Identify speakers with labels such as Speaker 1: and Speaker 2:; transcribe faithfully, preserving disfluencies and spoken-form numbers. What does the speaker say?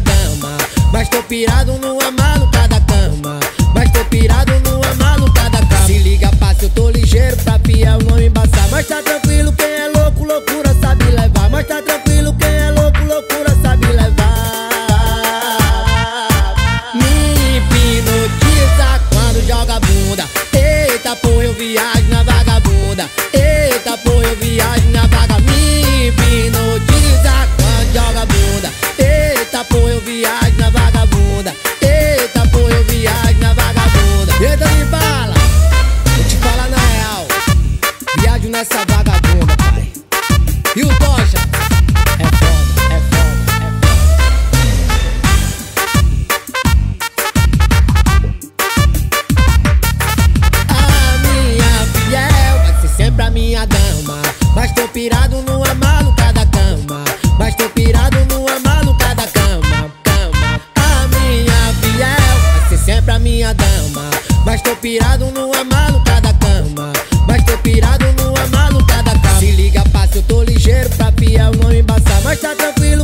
Speaker 1: dama. Mas tô pirado numa maluca da cama. Mas tô pirado numa maluca da cama. Se liga, passa, eu tô ligeiro pra fiel não embaçar. Mas tá tranquilo, quem é louco, loucura sabe levar. Mas tá tranquilo, quem é louco, loucura sabe levar. Me hipnotiza quando joga bunda. Eita porra, eu viajo na vagabunda. Eita porra, eu viajo na vaga. Me hipnotiza quando joga bunda. Eita porra, eu viajo na vagabunda. Eita porra, eu viajo na vagabunda. Eita, me bala, vou te falar na real. Viajo nessa vagabunda, pai. E o Tocha é foda, é foda, é foda. A minha fiel vai ser sempre a minha dama. Mas tô pirado numa maluca da cama. Mas tô pirado numa maluca da cama, cama. A minha fiel vai ser sempre a minha dama. Mas tô pirado numa maluca da cama. Mas tô pirado numa maluca da cama. Se liga, passa, eu tô ligeiro pra fiel não embaçar. Mas tá tranquilo,